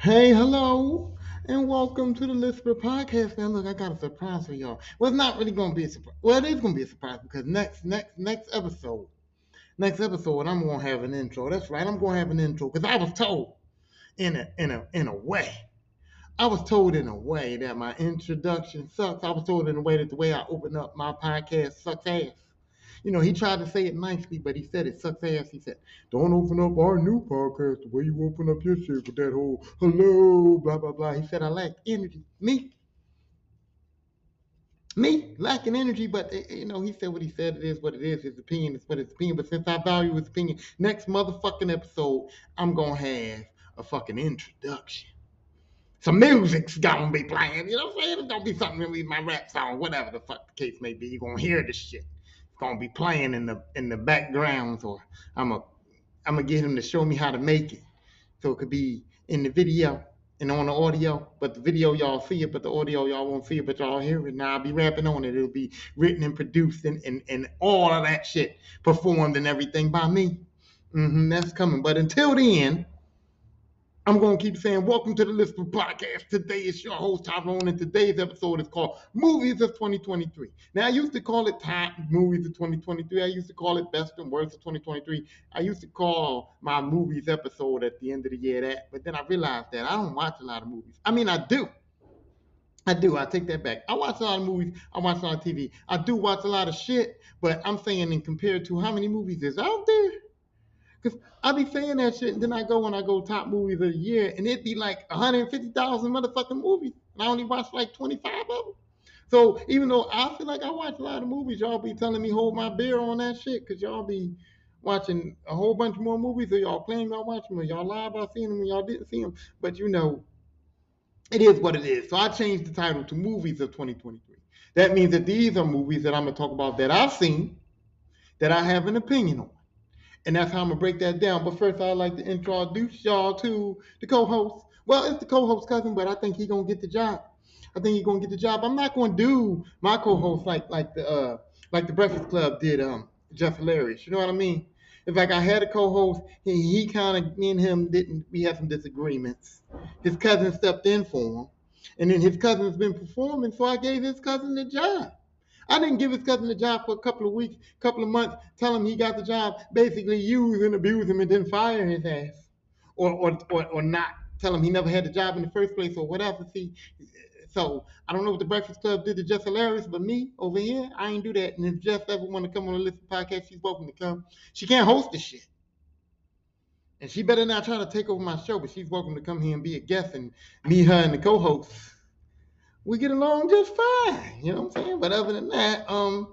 Hey, hello, and welcome to the Lisper Podcast. Now, look, I got a surprise for y'all. Well, it's not really going to be a surprise. Well, it is going to be a surprise because next episode, I'm going to have an intro. That's right, I'm going to have an intro because I was told in a way. I was told in a way that my introduction sucks. I was told in a way that the way I open up my podcast sucks ass. He tried to say it nicely, but he said it sucks ass. He said, "Don't open up our new podcast the way you open up your shit with that whole hello, blah, blah, blah." He said, "I lack energy." Me, lacking energy, but he said what he said. It is what it is. His opinion is what his opinion. But since I value his opinion, next motherfucking episode, I'm going to have a fucking introduction. Some music's gonna be playing, you know what I'm saying? It's gonna be something really my rap song, whatever the fuck the case may be. You're gonna hear this shit. It's gonna be playing in the background, or I'm a I'm gonna get him to show me how to make it. So it could be in the video and on the audio, but the video y'all see it, but the audio y'all won't see it, but y'all hear it. Now I'll be rapping on it. It'll be written and produced and all of that shit performed and everything by me. That's coming. But until then, I'm going to keep saying, welcome to the Listener Podcast. Today is your host, Tyrone, and today's episode is called Movies of 2023. Now, I used to call it Top Movies of 2023. I used to call it Best and Worst of 2023. I used to call my movies episode at the end of the year that, but then I realized that I don't watch a lot of movies. I mean, I do. I do. I take that back. I watch a lot of movies. I watch a lot of TV. I do watch a lot of shit, but I'm saying in compared to how many movies is out there, because I be saying that shit, and then when I go top movies of the year, and it'd be like 150,000 motherfucking movies, and I only watch like 25 of them. So even though I feel like I watch a lot of movies, y'all be telling me hold my beer on that shit, because y'all be watching a whole bunch more movies, or y'all claim y'all watch them, or y'all lie about seeing them, and y'all didn't see them. But it is what it is. So I changed the title to Movies of 2023. That means that these are movies that I'm going to talk about that I've seen, that I have an opinion on. And that's how I'm gonna break that down. But first, I'd like to introduce y'all to the co-host. Well, it's the co-host cousin, but I think he's gonna get the job. I think he's gonna get the job. I'm not gonna do my co-host like the Breakfast Club did Jeff Hilarious. You know what I mean? It's like I had a co-host. He kind of me and him didn't. We had some disagreements. His cousin stepped in for him, and then his cousin's been performing, so I gave his cousin the job. I didn't give his cousin the job for a couple of weeks, couple of months, tell him he got the job, basically use and abuse him and then fire his ass. Or not tell him he never had the job in the first place or whatever. See, so I don't know what the Breakfast Club did to Jeff Hilarious, but me over here, I ain't do that. And if Jeff ever want to come on the Listen podcast, she's welcome to come. She can't host the shit. And she better not try to take over my show, but she's welcome to come here and be a guest, and me, her, and the co-host, we get along just fine. You know what I'm saying? But other than that,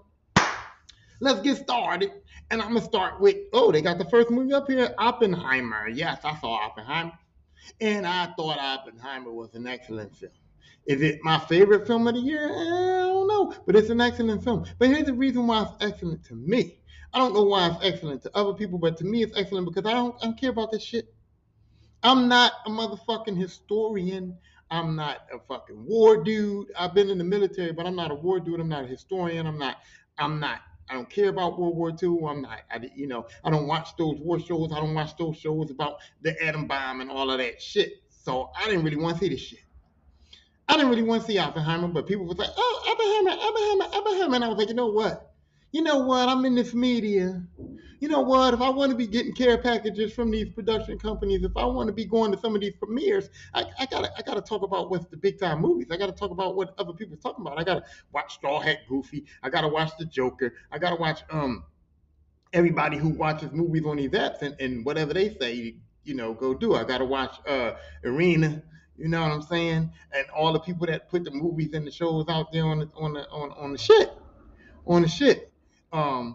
let's get started. And I'm gonna start with they got the first movie up here, Oppenheimer. Yes, I saw Oppenheimer, and I thought Oppenheimer was an excellent film. Is it my favorite film of the year? I don't know, but it's an excellent film. But here's the reason why it's excellent to me. I don't know why it's excellent to other people, but to me it's excellent because I don't care about this shit. I'm not a motherfucking historian. I'm not a fucking war dude. I've been in the military, but I'm not a war dude. I'm not a historian. I'm not. I don't care about World War II. I'm not. I don't watch those war shows. I don't watch those shows about the atom bomb and all of that shit. So I didn't really want to see this shit. I didn't really want to see Oppenheimer, but people were like, "Oh, Oppenheimer, Oppenheimer, Oppenheimer," and I was like, You know what? I'm in this media. You know what? If I want to be getting care packages from these production companies, if I want to be going to some of these premieres, I gotta talk about what's the big time movies. I gotta talk about what other people are talking about. I gotta watch Straw Hat Goofy. I gotta watch The Joker. I gotta watch everybody who watches movies on these apps and whatever they say, go do. I gotta watch Arena. You know what I'm saying? And all the people that put the movies and the shows out there on the shit, on the shit. Um,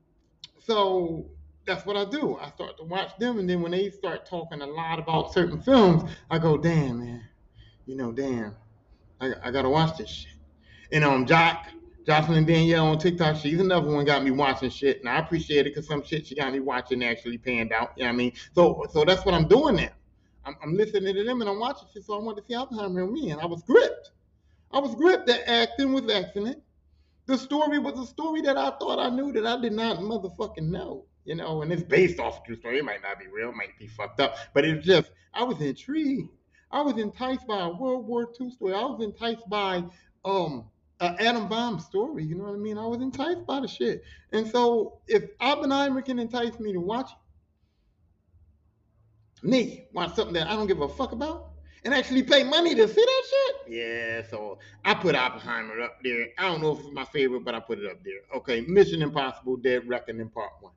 so that's what I do. I start to watch them, and then when they start talking a lot about certain films, I go, damn, man, damn, I gotta watch this shit. And Jocelyn Danielle on TikTok, she's another one got me watching shit, and I appreciate it because some shit she got me watching actually panned out. You know what I mean? So that's what I'm doing now. I'm listening to them and I'm watching shit, so I wanted to see Oppenheimer and me, and I was gripped. I was gripped. The acting was excellent. The story was a story that I thought I knew that I did not motherfucking know. And it's based off a true story. It might not be real, it might be fucked up, but it's just I was intrigued. I was enticed by a World War II story. I was enticed by an atom bomb story. You know what I mean? I was enticed by the shit. And so if Oppenheimer can entice me to watch watch something that I don't give a fuck about, and actually pay money to see that shit. Yeah, so I put Oppenheimer up there. I don't know if it's my favorite, but I put it up there. Okay, Mission Impossible: Dead Reckoning Part 1.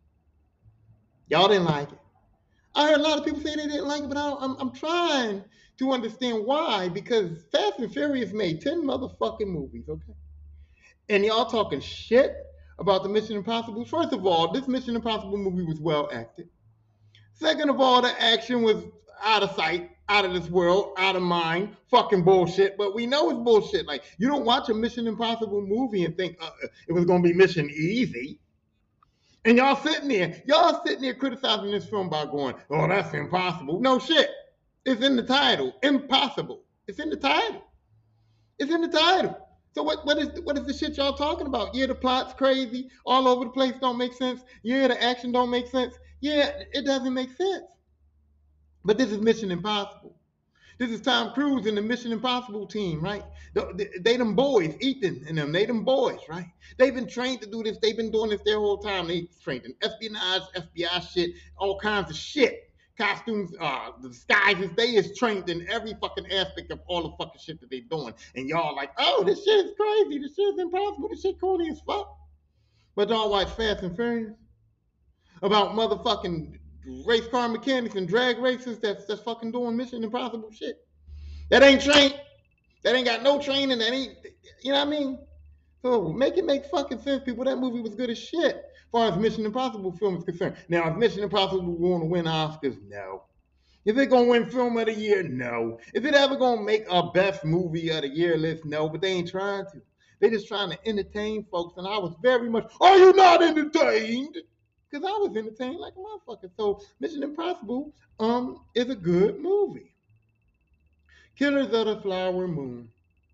Y'all didn't like it. I heard a lot of people say they didn't like it, but I'm trying to understand why. Because Fast and Furious made 10 motherfucking movies, okay? And y'all talking shit about the Mission Impossible. First of all, this Mission Impossible movie was well acted. Second of all, the action was out of sight, out of this world, out of mind, fucking bullshit. But we know it's bullshit. Like, you don't watch a Mission Impossible movie and think it was going to be Mission Easy. And y'all sitting there criticizing this film by going, oh, that's impossible. No shit. It's in the title. Impossible. It's in the title. It's in the title. So what is the shit y'all talking about? Yeah, the plot's crazy. All over the place don't make sense. Yeah, the action don't make sense. Yeah, it doesn't make sense. But this is Mission Impossible. This is Tom Cruise and the Mission Impossible team, right? They them boys, Ethan and them, they them boys, right? They've been trained to do this. They've been doing this their whole time. They trained in espionage, FBI shit, all kinds of shit. Costumes, the disguises, they is trained in every fucking aspect of all the fucking shit that they doing. And y'all like, oh, this shit is crazy. This shit is impossible. This shit corny as fuck. But y'all watch Fast and Furious about motherfucking race car mechanics and drag racers that's fucking doing Mission Impossible shit. That ain't trained. That ain't got no training. That ain't, you know what I mean? So make it make fucking sense, people. That movie was good as shit as far as Mission Impossible film is concerned. Now, is Mission Impossible going to win Oscars? No. Is it going to win Film of the Year? No. Is it ever going to make a Best Movie of the Year list? No, but they ain't trying to. They just trying to entertain folks, and I was very much, are you not entertained? Because I was entertained like a motherfucker. So Mission Impossible is a good movie. Killers of the Flower Moon.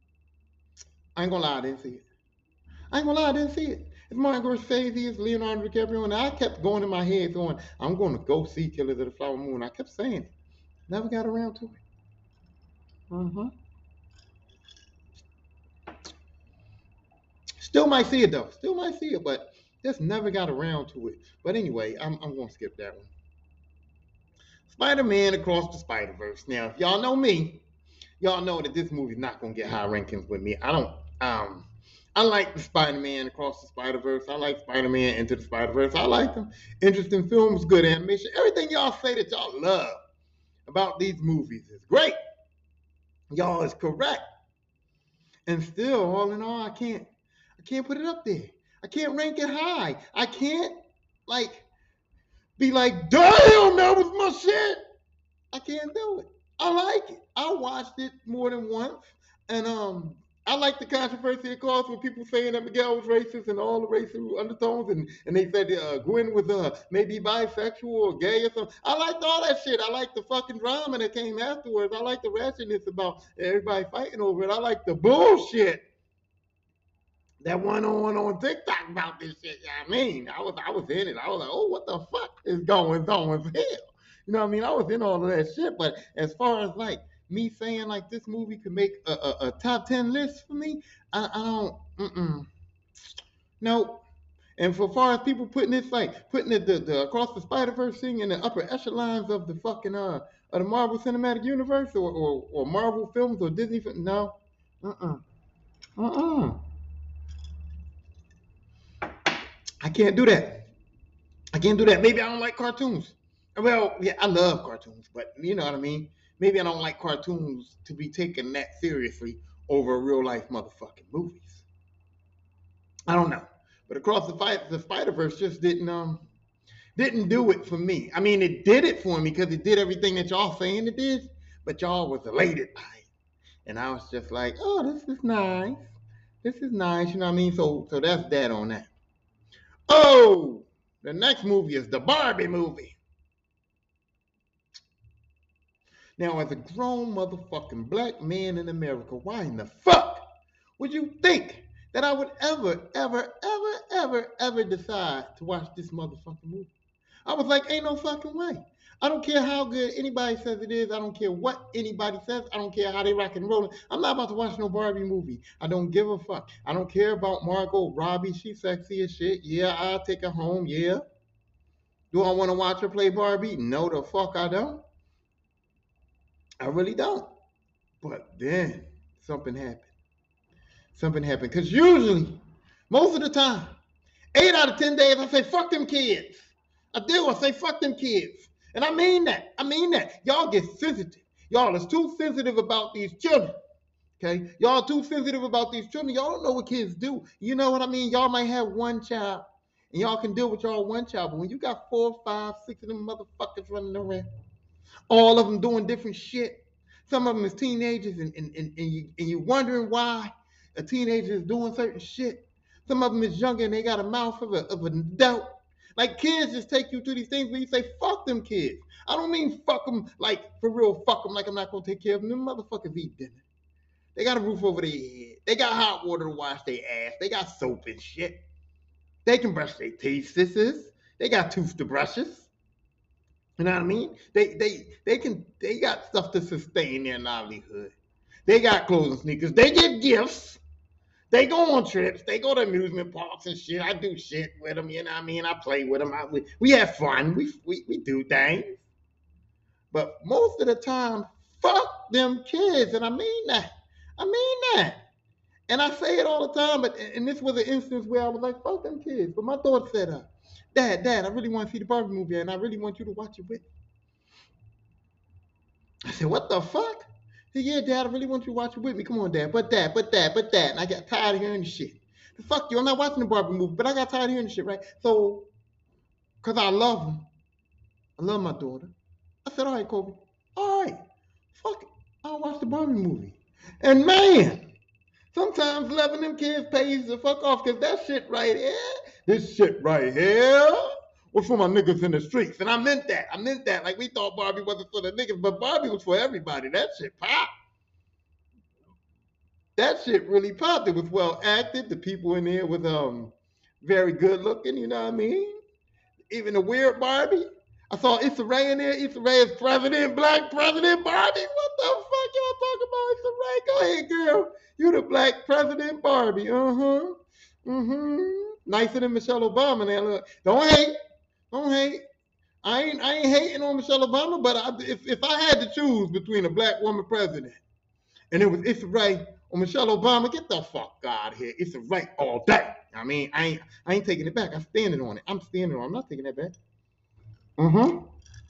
I ain't gonna lie, I didn't see it. I ain't gonna lie, I didn't see it. It's Martin Scorsese, it's Leonardo DiCaprio, and I kept going in my head going, I'm gonna go see Killers of the Flower Moon. I kept saying it. Never got around to it. Mm-hmm. Still might see it though. Still might see it, but just never got around to it. But anyway, I'm gonna skip that one. Spider-Man Across the Spider-Verse. Now, if y'all know me, y'all know that this movie's not gonna get high rankings with me. I like the Spider-Man Across the Spider-Verse. I like Spider-Man Into the Spider-Verse. I like them. Interesting films, good animation. Everything y'all say that y'all love about these movies is great. Y'all is correct. And still, all in all, I can't put it up there. I can't rank it high. I can't like be like, damn, that was my shit. I can't do it. I like it. I watched it more than once, and I like the controversy it caused with people saying that Miguel was racist and all the racial undertones, and they said Gwen was maybe bisexual or gay or something. I liked all that shit. I liked the fucking drama that came afterwards. I liked the ratchetness about everybody fighting over it. I like the bullshit that went on TikTok about this shit. You know what I mean? I was in it. I was like, oh, what the fuck is going on here? You know what I mean? I was in all of that shit. But as far as like me saying like this movie could make a top 10 list for me, I don't. Nope. And for far as people putting this like putting the Across the Spider-Verse thing in the upper echelons of the fucking of the Marvel Cinematic Universe or Marvel films or Disney films, no. I can't do that. I can't do that. Maybe I don't like cartoons. Well, yeah, I love cartoons, but you know what I mean? Maybe I don't like cartoons to be taken that seriously over real life motherfucking movies. I don't know. But Across the Spider-Verse just didn't do it for me. I mean, it did it for me because it did everything that y'all saying it did, but y'all was elated by it. And I was just like, oh, this is nice. This is nice, you know what I mean? So that's that on that. Oh, the next movie is the Barbie movie. Now, as a grown motherfucking black man in America, why in the fuck would you think that I would ever decide to watch this motherfucking movie? I was like, ain't no fucking way. I don't care how good anybody says it is. I don't care what anybody says. I don't care how they rock and roll. I'm not about to watch no Barbie movie. I don't give a fuck. I don't care about Margot Robbie. She's sexy as shit. Yeah, I'll take her home. Yeah. Do I want to watch her play Barbie? No, the fuck I don't. I really don't. But then something happened. Something happened. Because usually, most of the time, 8 out of 10 days, I say, fuck them kids. I do. I say, fuck them kids. And I mean that. I mean that. Y'all get sensitive. Y'all is too sensitive about these children. Okay? Y'all too sensitive about these children. Y'all don't know what kids do. You know what I mean? Y'all might have one child, and y'all can deal with y'all one child. But when you got 4, 5, 6 of them motherfuckers running around, all of them doing different shit. Some of them is teenagers, and you're wondering why a teenager is doing certain shit. Some of them is younger and they got a mouth of an adult. Like kids just take you to these things where you say, fuck them kids. I don't mean fuck them like for real, fuck them like I'm not gonna take care of them. Them motherfuckers eat dinner. They got a roof over their head. They got hot water to wash their ass. They got soap and shit. They can brush their teeth, sisters. They got toothbrushes. You know what I mean? They got stuff to sustain their livelihood. They got clothes and sneakers. They get gifts. They go on trips. They go to amusement parks and shit. I do shit with them. You know what I mean? I play with them. We have fun. We do things. But most of the time, fuck them kids, and I mean that. I mean that. And I say it all the time. And this was an instance where I was like, fuck them kids. But my daughter said, Dad, I really want to see the Barbie movie, and I really want you to watch it with me. I said, what the fuck? He said, yeah, Dad, I really want you to watch it with me. Come on, Dad. But Dad. And I got tired of hearing the shit. Fuck you. I'm not watching the Barbie movie, but I got tired of hearing the shit, right? So, because I love him. I love my daughter. I said, all right, Kobe. All right. Fuck it. I'll watch the Barbie movie. And man, sometimes loving them kids pays the fuck off because that shit right here, this shit right here was for my niggas in the streets. And I meant that. I meant that. Like we thought Barbie wasn't for the niggas, but Barbie was for everybody. That shit popped. That shit really popped. It was well acted. The people in there was very good looking, you know what I mean? Even the weird Barbie. I saw Issa Rae in there. Issa Rae is president, black president Barbie. What the fuck y'all talking about, Issa Rae? Go ahead, girl. You the black president Barbie. Nicer than Michelle Obama. Now look, don't hate. Don't hate. I ain't hating on Michelle Obama, but if I had to choose between a black woman president and it was Issa Rae or Michelle Obama, get the fuck out of here. Issa Rae all day. I mean, I ain't taking it back. I'm standing on it. I'm standing on it. I'm not taking that back. Mm-hmm.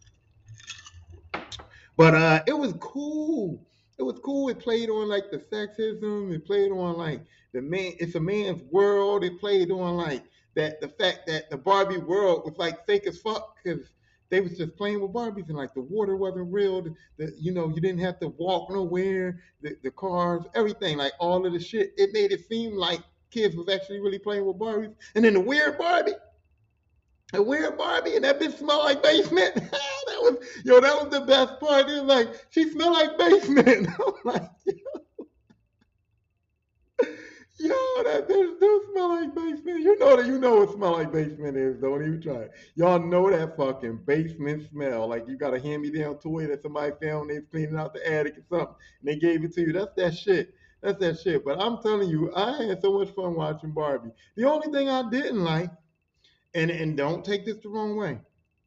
But it was cool. It was cool. It played on like the sexism. It played on like the man. It's a man's world. It played on like that the fact that the Barbie world was like fake as fuck because they was just playing with Barbies and like the water wasn't real. You didn't have to walk nowhere. The cars, everything, like all of the shit. It made it seem like kids was actually really playing with Barbies. And then the weird Barbie. A weird Barbie and that bitch smelled like basement. that was the best part. It was like she smelled like basement. I'm like, that bitch do smell like basement. You know what smell like basement is. Don't even try it. Y'all know that fucking basement smell. Like you got a hand-me-down toy that somebody found. They was cleaning out the attic or something, and they gave it to you. That's that shit. That's that shit. But I'm telling you, I had so much fun watching Barbie. The only thing I didn't like. And don't take this the wrong way.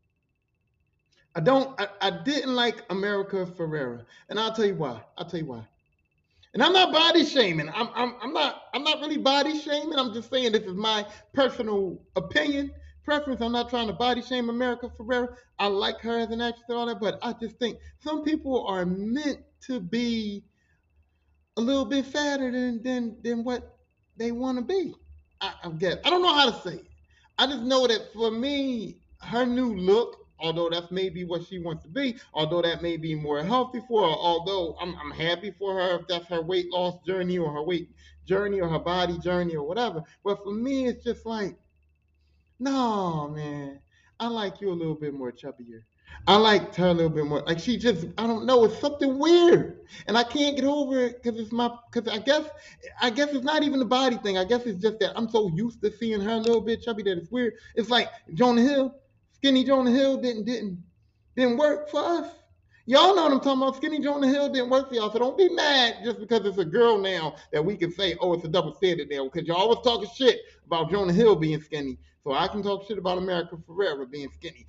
I didn't like America Ferrera. And I'll tell you why. And I'm not body shaming. I'm not really body shaming. I'm just saying this is my personal opinion, preference. I'm not trying to body shame America Ferrera. I like her as an actress and all that, but I just think some people are meant to be a little bit fatter than what they want to be. I guess. I don't know how to say it. I just know that for me, her new look, although that's maybe what she wants to be, although that may be more healthy for her, although I'm happy for her if that's her weight loss journey or her weight journey or her body journey or whatever. But for me, it's just like, no, man, I like you a little bit more chubbier. I liked her a little bit more. Like she just, I don't know, it's something weird, and I can't get over it because I guess it's not even the body thing. I guess it's just that I'm so used to seeing her a little bit chubby that it's weird. It's like Jonah Hill. Skinny Jonah Hill didn't work for us. Y'all know what I'm talking about. Skinny Jonah Hill didn't work for y'all, so don't be mad just because it's a girl now that we can say, oh, it's a double standard now, because y'all always talking shit about Jonah Hill being skinny. So I can talk shit about America Ferrera being skinny.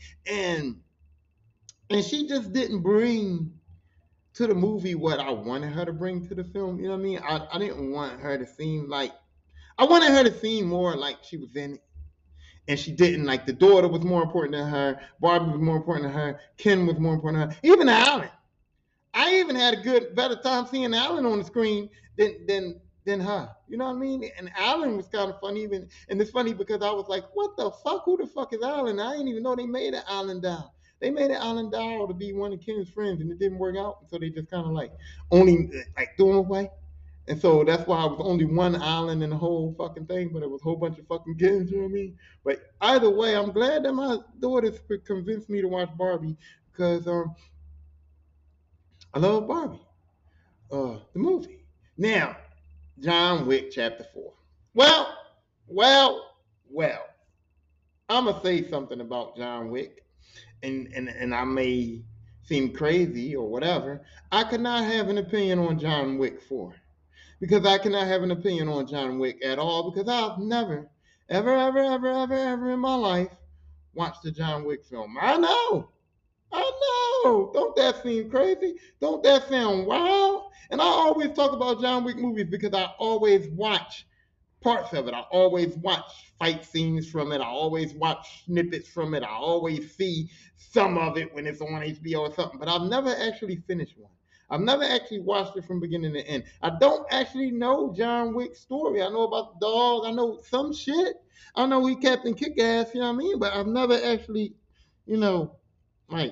And she just didn't bring to the movie what I wanted her to bring to the film. You know what I mean? I didn't want her to seem like, I wanted her to seem more like she was in it. And she didn't. Like, the daughter was more important than her. Barbie was more important than her. Ken was more important than her. Even Alan. I even had a better time seeing Alan on the screen than her. You know what I mean? And Alan was kind of funny. And it's funny because I was like, what the fuck? Who the fuck is Alan? I didn't even know they made an Alan doll. They made an Alan doll to be one of Ken's friends, and it didn't work out. So they just kind of like only like threw him away. And so that's why I was only one island in the whole fucking thing, but it was a whole bunch of fucking kids, you know what I mean? But either way, I'm glad that my daughters convinced me to watch Barbie because I love Barbie, the movie. Now, John Wick Chapter 4. Well, well, well. I'm going to say something about John Wick, and I may seem crazy or whatever. I could not have an opinion on John Wick 4. Because I cannot have an opinion on John Wick at all because I've never, ever in my life watched a John Wick film. I know. Don't that seem crazy? Don't that sound wild? And I always talk about John Wick movies because I always watch parts of it. I always watch fight scenes from it. I always watch snippets from it. I always see some of it when it's on HBO or something. But I've never actually finished one. I've never actually watched it from beginning to end. I don't actually know John Wick's story. I know about the dog. I know some shit. I know he Captain Kick-Ass, you know what I mean? But I've never actually, like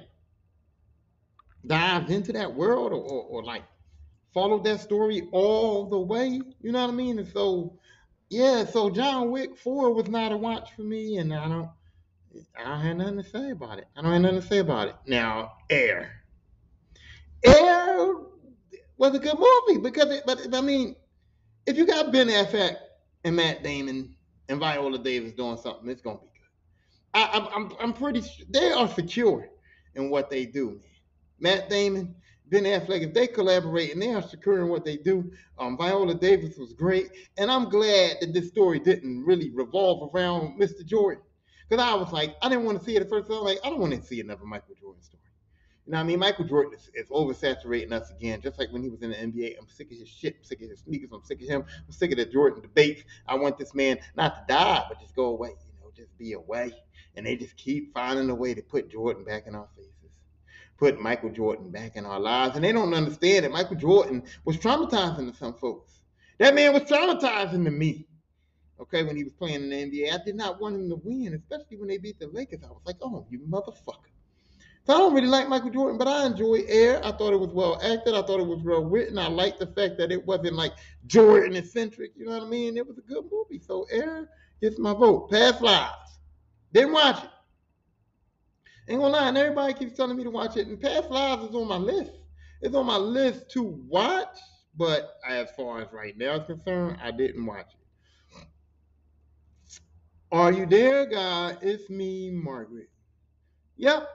dived into that world or like followed that story all the way. You know what I mean? And so, yeah, so John Wick 4 was not a watch for me, and I don't have nothing to say about it. Now, Air. Air was a good movie but I mean, if you got Ben Affleck and Matt Damon and Viola Davis doing something, it's gonna be good. I'm pretty sure they are secure in what they do. Matt Damon, Ben Affleck, if they collaborate and they are secure in what they do, Viola Davis was great, and I'm glad that this story didn't really revolve around Mr. Jordan, because I was like, I didn't want to see it at first. I was like, I don't want to see another Michael Jordan story. You know what I mean? Michael Jordan is oversaturating us again, just like when he was in the NBA. I'm sick of his shit. I'm sick of his sneakers. I'm sick of him. I'm sick of the Jordan debates. I want this man not to die, but just go away. Just be away. And they just keep finding a way to put Jordan back in our faces, put Michael Jordan back in our lives. And they don't understand that Michael Jordan was traumatizing to some folks. That man was traumatizing to me. Okay, when he was playing in the NBA, I did not want him to win, especially when they beat the Lakers. I was like, oh, you motherfucker. So I don't really like Michael Jordan, but I enjoy Air. I thought it was well acted. I thought it was well written. I liked the fact that it wasn't like Jordan eccentric. You know what I mean? It was a good movie. So Air gets my vote. Past Lives. Didn't watch it. Ain't gonna lie, and everybody keeps telling me to watch it. And Past Lives is on my list. It's on my list to watch, but as far as right now is concerned, I didn't watch it. Are you there, God? It's me, Margaret. Yep.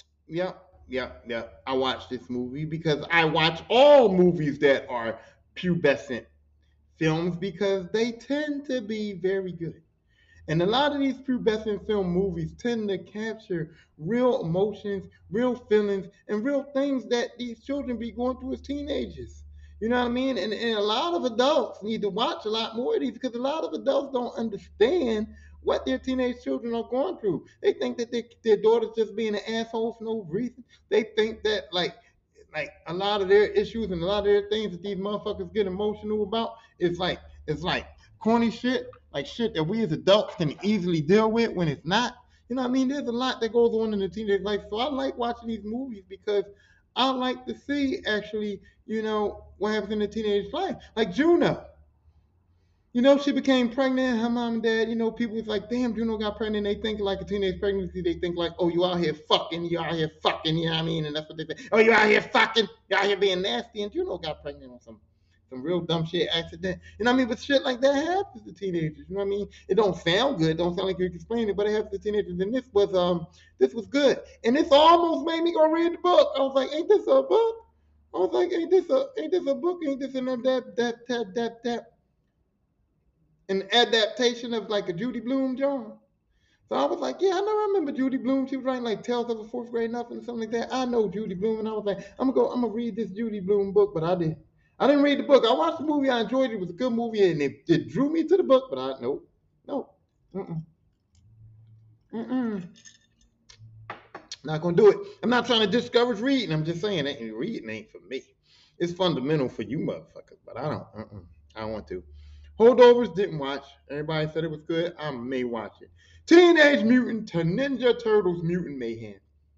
I watched this movie because I watch all movies that are pubescent films because they tend to be very good. And a lot of these pubescent film movies tend to capture real emotions, real feelings, and real things that these children be going through as teenagers. You know what I mean? And a lot of adults need to watch a lot more of these because a lot of adults don't understand what their teenage children are going through. They think that their daughter's just being an asshole for no reason. They think that like a lot of their issues and a lot of their things that these motherfuckers get emotional about is like corny shit, like shit that we as adults can easily deal with when it's not. You know what I mean? There's a lot that goes on in the teenage life. So I like watching these movies because I like to see actually, what happens in the teenage life. Like Juno. She became pregnant, her mom and dad, people was like, damn, Juno got pregnant. They think like a teenage pregnancy. They think like, oh, you out here fucking, you know what I mean? And that's what they think. Oh, you out here fucking, you out here being nasty. And Juno got pregnant on some some real dumb shit accident. You know what I mean? But shit like that happens to teenagers. You know what I mean? It don't sound good, don't sound like you can explain it, but it happens to teenagers. And this was good. And this almost made me go read the book. I was like, ain't this a book? I was like, ain't this a book? Ain't this an adaptation of like a Judy Blume John? So I was like, yeah, I know. I remember Judy Blume. She was writing like Tales of a Fourth Grade Nothing or something like that. I know Judy Blume, and I was like, I'm gonna read this Judy Blume book, but I didn't. I didn't read the book. I watched the movie. I enjoyed it. It was a good movie, and it drew me to the book. But I nope, nope, mm-mm, mm-mm. Not gonna do it. I'm not trying to discourage reading. I'm just saying that reading ain't for me. It's fundamental for you motherfuckers, but I don't. I don't want to. Holdovers didn't watch. Everybody said it was good. I may watch it. Teenage Mutant Ninja Turtles Mutant Mayhem.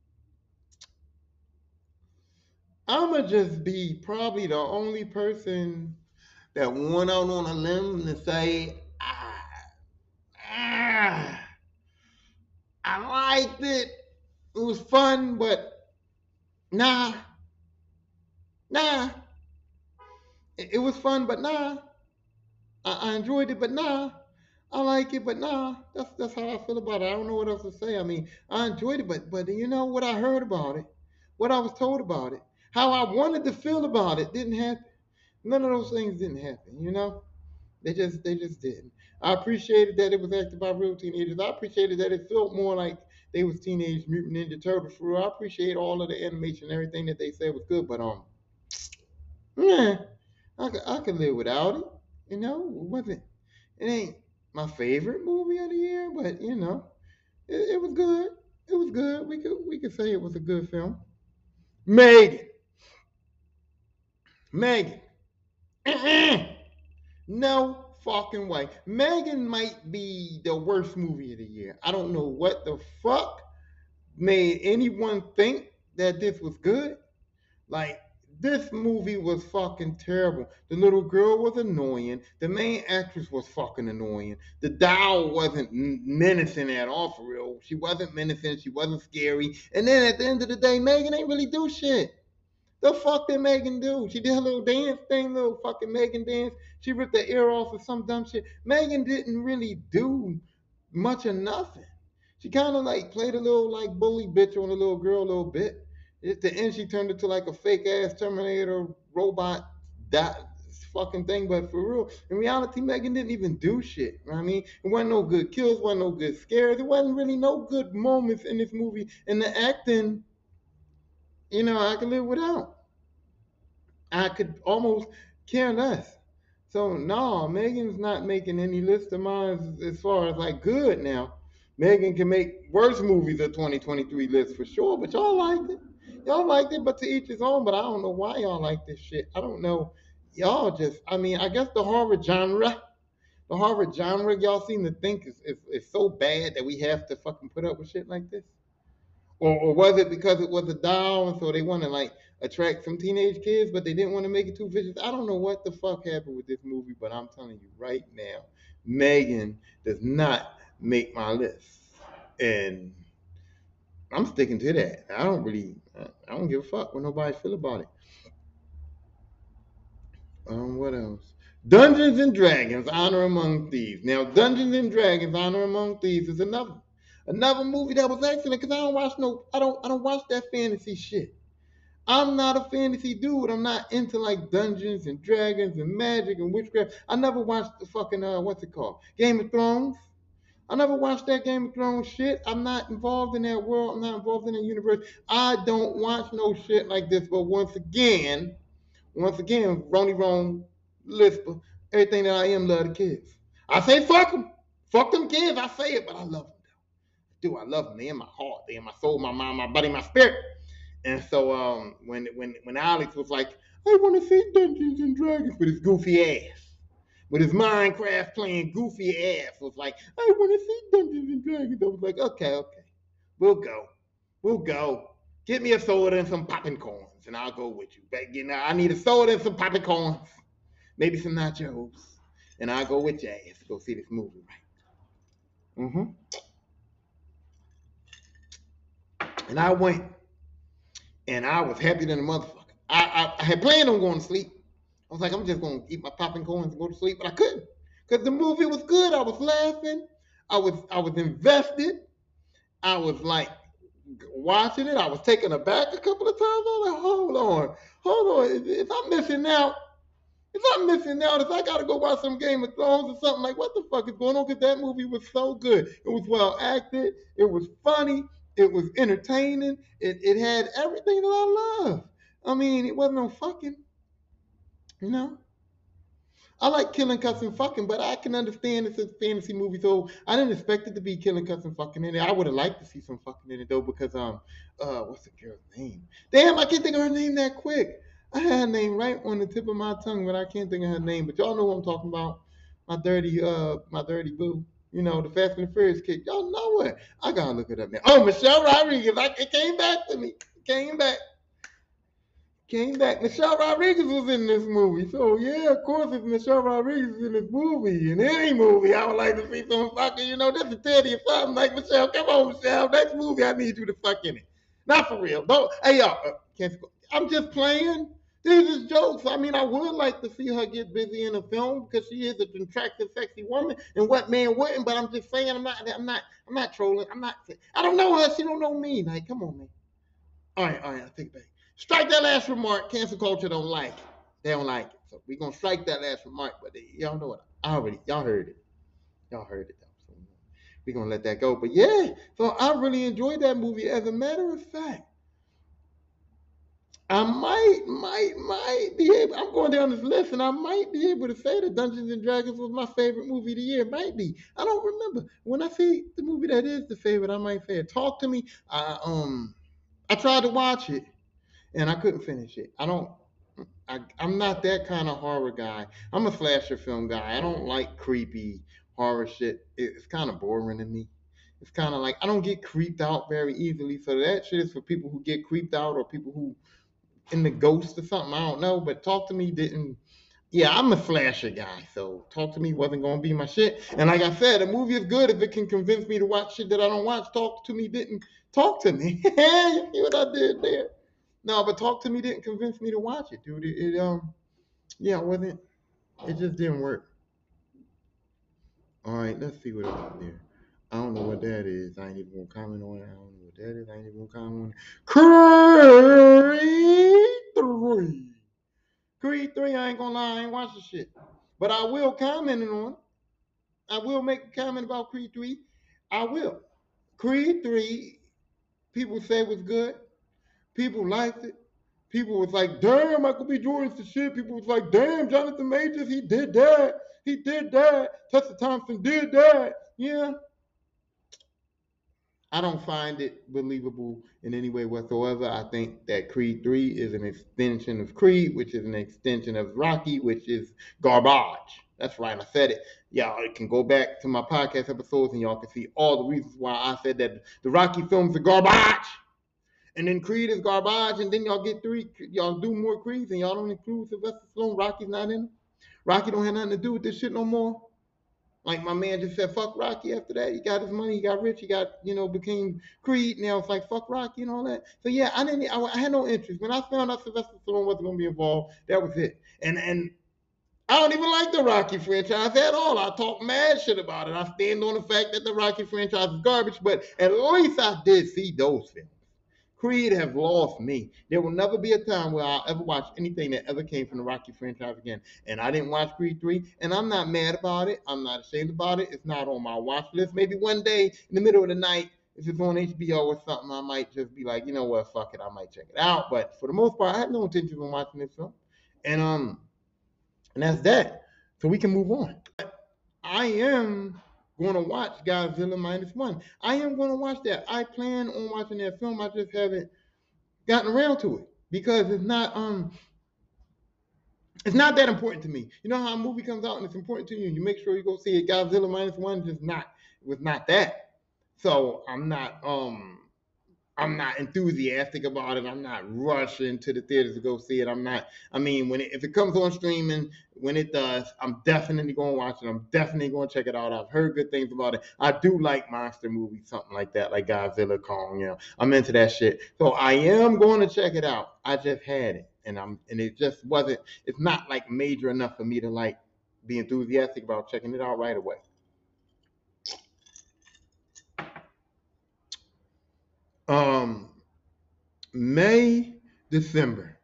I'ma just be probably the only person that went out on a limb to say, ah, I liked it. It was fun, but nah, nah. It was fun, but nah. I enjoyed it, but nah. I like it, but nah. That's how I feel about it. I don't know what else to say. I mean, I enjoyed it, but you know what I heard about it, what I was told about it, how I wanted to feel about it didn't happen. None of those things didn't happen. You know, they just didn't. I appreciated that it was acted by real teenagers. I appreciated that it felt more like they was Teenage Mutant Ninja Turtles for real. I appreciate all of the animation and everything that they said was good, but yeah, I could live without it. You know, it ain't my favorite movie of the year, but you know, it was good. It was good. We could say it was a good film. Megan, Megan, no fucking way. Megan might be the worst movie of the year. I don't know what the fuck made anyone think that this was good. Like, this movie was fucking terrible. The little girl was annoying. The main actress was fucking annoying. The doll wasn't menacing at all, for real. She wasn't menacing. She wasn't scary. And then at the end of the day, Megan ain't really do shit. The fuck did Megan do? She did her little dance thing, little fucking Megan dance. She ripped the ear off or some dumb shit. Megan didn't really do much of nothing. She kind of like played a little like bully bitch on the little girl a little bit. At the end, she turned into like a fake ass Terminator robot that fucking thing. But for real, in reality, Megan didn't even do shit. You know what I mean, it wasn't no good kills, wasn't no good scares. It wasn't really no good moments in this movie. And the acting, you know, I could live without. I could almost care less. So no, Megan's not making any list of mine as far as like good now. Megan can make worse movies of 2023 list for sure, but y'all liked it. Y'all liked it, but to each his own. But I don't know why y'all like this shit. I don't know. Y'all just, I mean, I guess the horror genre, y'all seem to think is so bad that we have to fucking put up with shit like this. Or was it because it was a doll and so they want to like attract some teenage kids, but they didn't want to make it too vicious? I don't know what the fuck happened with this movie, but I'm telling you right now, Megan does not make my list, and I'm sticking to that. I don't give a fuck what nobody feel about it. What else? Dungeons and Dragons: Honor Among Thieves. Now, Dungeons and Dragons: Honor Among Thieves is another movie that was excellent because I don't watch that fantasy shit. I'm not a fantasy dude. I'm not into like Dungeons and Dragons and magic and witchcraft. I never watched the fucking what's it called? Game of Thrones. I never watched that Game of Thrones shit. I'm not involved in that world. I'm not involved in that universe. I don't watch no shit like this. But once again, Ronnie Rome, Lisper, everything that I am, love the kids. I say fuck them. Fuck them kids. I say it, but I love them. Do I love them? They in my heart. They in my soul, my mind, my body, my spirit. And so when Alex was like, I want to see Dungeons and Dragons with his goofy ass, with his Minecraft playing goofy ass, was like, I want to see Dungeons and Dragons. I was like, okay, we'll go. Get me a soda and some popping corns, and I'll go with you. But you know, I need a soda and some popping corns, maybe some nachos, and I'll go with your ass to go see this movie, right? And I went, and I was happy than a motherfucker. I had planned on going to sleep. I was like, I'm just gonna eat my popping corns and go to sleep, but I couldn't because the movie was good. I was laughing. I was invested. I was like watching it. I was taken aback a couple of times. I was like, hold on. If I'm missing out, if I gotta go watch some Game of Thrones or something, like what the fuck is going on? Because that movie was so good. It was well acted. It was funny. It was entertaining. It had everything that I love. I mean, it wasn't no fucking, you know. I like killing, cussing, fucking, but I can understand it's a fantasy movie, so I didn't expect it to be killing, cussing, fucking in it. I would have liked to see some fucking in it though, because what's the girl's name? Damn, I can't think of her name that quick. I had her name right on the tip of my tongue, but I can't think of her name. But y'all know what I'm talking about. My dirty boo. You know, the Fast and the Furious kid. Y'all know it. I gotta look it up now. Oh, Michelle Rodriguez. It came back to me. It came back. Came back. Michelle Rodriguez was in this movie. So, yeah, of course, if Michelle Rodriguez is in this movie, in any movie, I would like to see some fucking, just to tell you something like, Michelle, come on, Michelle. Next movie, I need you to fuck in it. Not for real. Don't. Hey, y'all. I'm just playing. These is jokes. I mean, I would like to see her get busy in a film because she is an attractive, sexy woman, and what man wouldn't? But I'm just saying, I'm not trolling. I don't know her. She don't know me. Like, come on, man. All right, I take it back. Strike that last remark. Cancel culture don't like it. They don't like it. So we're gonna strike that last remark, but y'all know what y'all heard it. Y'all heard it though. So we're gonna let that go. But yeah, so I really enjoyed that movie. As a matter of fact, I might be able. I'm going down this list, and I might be able to say that Dungeons and Dragons was my favorite movie of the year. It might be. I don't remember. When I say the movie that is the favorite, I might say it. Talk to Me. I tried to watch it and I couldn't finish it. I'm not that kind of horror guy. I'm a slasher film guy. I don't like creepy horror shit. It's kind of boring to me. It's kind of like I don't get creeped out very easily. So that shit is for people who get creeped out or people who in the ghost or something. I don't know. But Talk to Me didn't. Yeah, I'm a slasher guy. So Talk to Me wasn't gonna be my shit. And like I said, a movie is good if it can convince me to watch shit that I don't watch. Talk to Me didn't talk to me. You see what I did there? No, but Talk to Me didn't convince me to watch it, dude. Yeah, it wasn't. It just didn't work. All right, let's see what else is there. I don't know what that is. I ain't even gonna comment on it. I don't know what that is. I ain't even gonna comment on it. Creed 3. Creed 3, I ain't gonna lie, I ain't watching shit. But I will comment on it. I will make a comment about Creed 3. I will. Creed 3, people say was good. People liked it. People was like, damn, Michael B. Jordan's the shit. People was like, damn, Jonathan Majors, he did that. He did that. Tessa Thompson did that. Yeah. I don't find it believable in any way whatsoever. I think that Creed 3 is an extension of Creed, which is an extension of Rocky, which is garbage. That's right, I said it. Y'all can go back to my podcast episodes and y'all can see all the reasons why I said that the Rocky films are garbage. And then Creed is garbage, and then y'all do more Creeds, and y'all don't include Sylvester Stallone. Rocky's not in them. Rocky don't have nothing to do with this shit no more. Like my man just said, fuck Rocky after that. He got his money, he got rich, he got, became Creed. Now it's like, fuck Rocky and all that. So yeah, I had no interest. When I found out Sylvester Stallone wasn't going to be involved, that was it. And I don't even like the Rocky franchise at all. I talk mad shit about it. I stand on the fact that the Rocky franchise is garbage, but at least I did see those films. Creed have lost me. There will never be a time where I'll ever watch anything that ever came from the Rocky franchise again. And I didn't watch Creed 3, and I'm not mad about it. I'm not ashamed about it. It's not on my watch list. Maybe one day in the middle of the night, if it's on HBO or something, I might just be like, you know what, fuck it, I might check it out. But for the most part, I have no intention of watching this film. And that's that. So we can move on. I am going to watch Godzilla -1. I am going to watch that. I plan on watching that film. I just haven't gotten around to it because it's not that important to me. You know how a movie comes out and it's important to you, and you make sure you go see it. Godzilla -1 just not it was not that. So I'm not enthusiastic about it. I'm not rushing to the theaters to go see it. I'm not. I mean, if it comes on streaming, when it does, I'm definitely going to watch it. I'm definitely going to check it out. I've heard good things about it. I do like monster movies, something like that, like Godzilla, Kong. I'm into that shit. So I am going to check it out. I just had it, and it just wasn't. It's not like major enough for me to like be enthusiastic about checking it out right away. Um, May, December.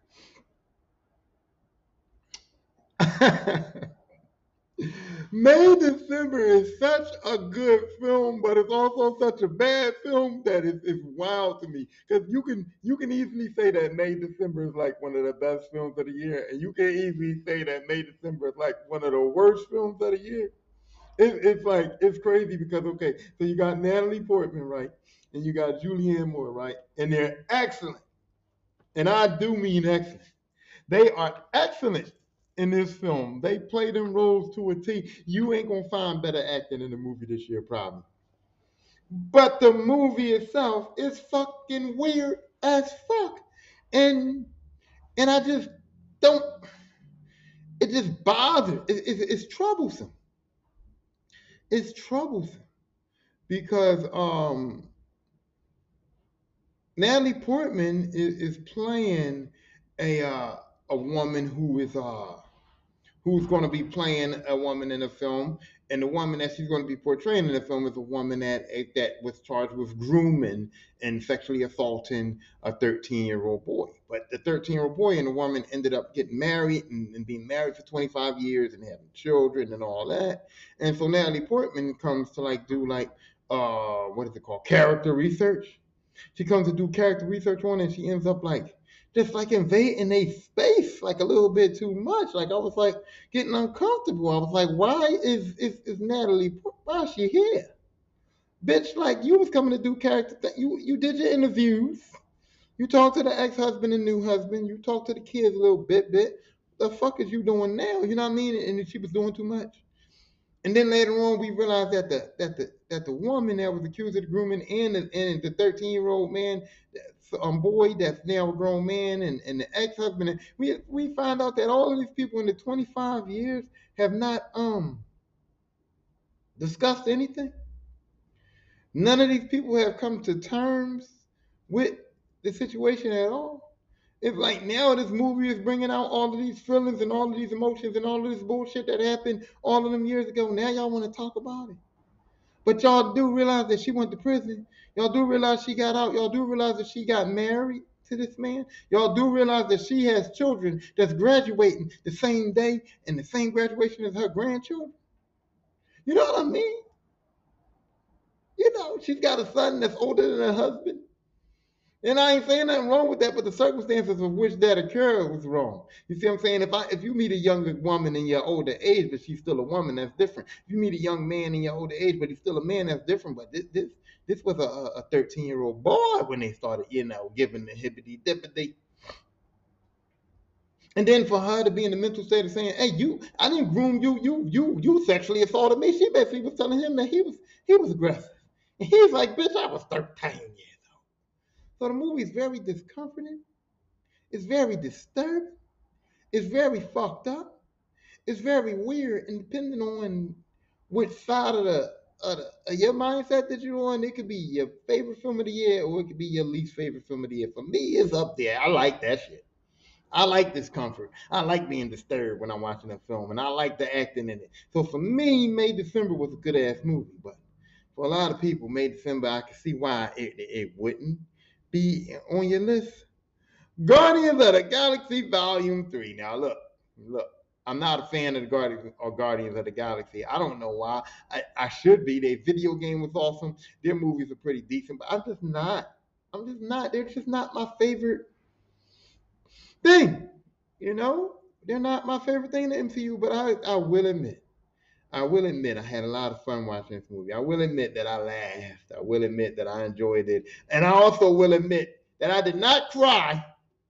May December is such a good film, but it's also such a bad film that it's wild to me. Because you can easily say that May December is like one of the best films of the year, and you can easily say that May December is like one of the worst films of the year. It's like it's crazy because okay, so you got Natalie Portman, right, and you got Julianne Moore, right, and they're excellent, and I do mean excellent. They are excellent in this film. They play them roles to a T. You ain't gonna find better acting in the movie this year, probably. But the movie itself is fucking weird as fuck, and I just don't. It just bothers. It's troublesome. It's troublesome because Natalie Portman is playing a woman who's going to be playing a woman in a film, and the woman that she's going to be portraying in the film is a woman that was charged with grooming and sexually assaulting a 13-year-old boy. But the 13-year-old boy and the woman ended up getting married and being married for 25 years and having children and all that. And so Natalie Portman comes to like do like what is it called, character research. She comes to do character research on it, and she ends up like just like invading a space like a little bit too much. Like I was like getting uncomfortable. I was like, why is Natalie? Why is she here, bitch? Like you was coming to do character. You did your interviews. You talked to the ex-husband and new husband. You talked to the kids a little bit. The fuck is you doing now? You know what I mean? And she was doing too much. And then later on, we realized that the woman that was accused of the grooming and the 13-year-old man, boy that's now a grown man, and the ex-husband, we find out that all of these people in the 25 years have not discussed anything. None of these people have come to terms with the situation at all. It's like now this movie is bringing out all of these feelings and all of these emotions and all of this bullshit that happened all of them years ago. Now y'all want to talk about it. But y'all do realize that she went to prison. Y'all do realize she got out. Y'all do realize that she got married to this man. Y'all do realize that she has children that's graduating the same day and the same graduation as her grandchildren. You know what I mean? You know, she's got a son that's older than her husband. And I ain't saying nothing wrong with that, but the circumstances of which that occurred was wrong. You see what I'm saying? If you meet a younger woman in your older age, but she's still a woman, that's different. If you meet a young man in your older age, but he's still a man, that's different. But this was a 13-year-old boy when they started, giving the hippity dippity. And then for her to be in the mental state of saying, "Hey, I didn't groom you, you sexually assaulted me." She basically was telling him that he was aggressive. And he's like, "Bitch, I was 13 years old." So the movie is very discomforting. It's very disturbing. It's very fucked up. It's very weird, and depending on which side of your mindset that you're on, it could be your favorite film of the year or it could be your least favorite film of the year. For me, it's up there. I like that shit. I like discomfort. I like being disturbed when I'm watching a film, and I like the acting in it. So for me, May December was a good ass movie, but for a lot of people, May December, I can see why it wouldn't be on your list. Guardians of the Galaxy Volume 3. Now look. I'm not a fan of the Guardians of the Galaxy. I don't know why. I should be. Their video game was awesome. Their movies are pretty decent, but I'm just not. They're just not my favorite thing. You know? They're not my favorite thing in the MCU, but I will admit. I had a lot of fun watching this movie. I will admit that I laughed. I will admit that I enjoyed it. And I also will admit that I did not cry